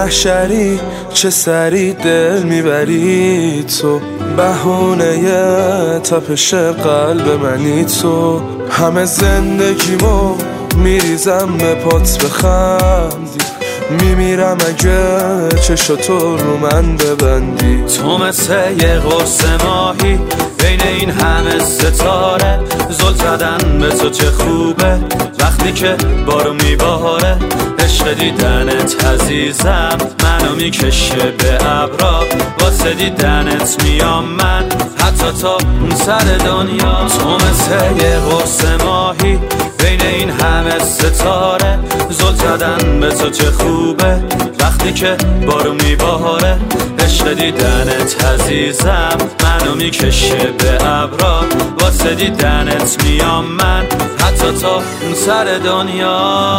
محشری چه سری دل میبری تو، بهونه تپش قلب منی تو. همه زندگیمو میریزم به پات بخندی، میمیرم اگه چشاتو رو من ببندی. تو مثل یه قرص ماهی بین این همه ستاره، زل زدن به تو چه خوبه وقتی که بارو میباره. عشق دیدنت عزیزم منو میکشه به ابرا، واسه دیدنت میام من حتی تا اون سر دنیا. تو مثل یه قرص ماهی بین این همه ستاره، زل زدن به تو چه خوبه وقتی که بارو میباره. عشق دیدنت عزیزم منو میکشه به ابرا، واسه دیدنت میام من حتی تا اون سر دنیا.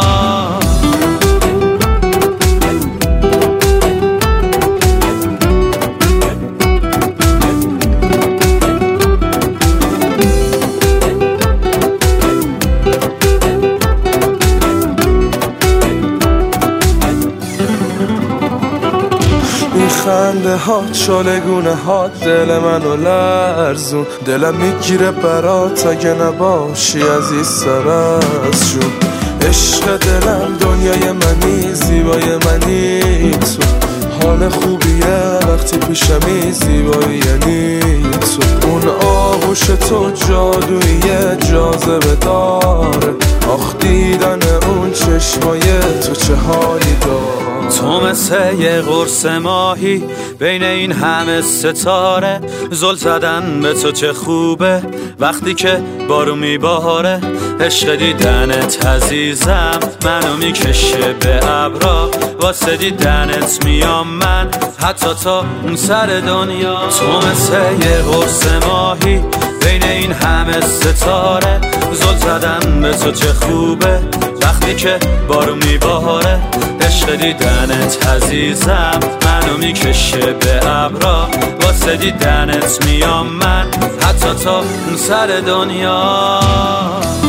خنده ها چالگونه ها دل منو لرزون، دلم میگیره برات اگه نباشی عزیز سر از جون. عشق دلم دنیای منی، زیبای منی تو، حال خوبیه وقتی پیشمی، زیبایی یعنی تو. اون آغوش تو جادویه جاذبه داره، آخ دیدن اون چشمای تو چه حالی داره. تو مثل یه قرص ماهی بین این همه ستاره، زل زدن به تو چه خوبه وقتی که بارو میباره. عشق دیدنت عزیزم منو میکشه به ابرا، واسه دیدنت میام من حتی تا اون سر دنیا. تو مثل یه قرص ماهی بین این همه ستاره، زل زدن به تو چه خوبه وقتی که بارو میباره. عشق دیدنت عزیزم منو میکشه به ابرا، واسه دیدنت میام من حتی تا اون سر دنیا.